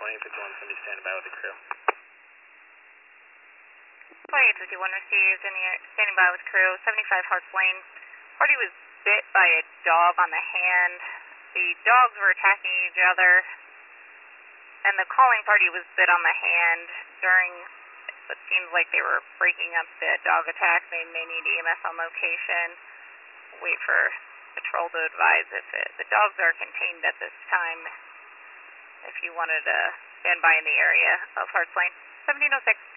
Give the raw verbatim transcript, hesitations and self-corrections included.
twenty, fifty-one seventy, standing by with the crew. twenty-eight fifty-one received, and you're standing by with crew, seventy-five Harts Lane. Party was bit by a dog on the hand. The dogs were attacking each other, and the calling party was bit on the hand during what seems like they were breaking up the dog attack. They may need E M S on location. Wait for patrol to advise if it, the dogs are contained at this time. If you wanted to stand by in the area of Harts Lane. seventeen oh six.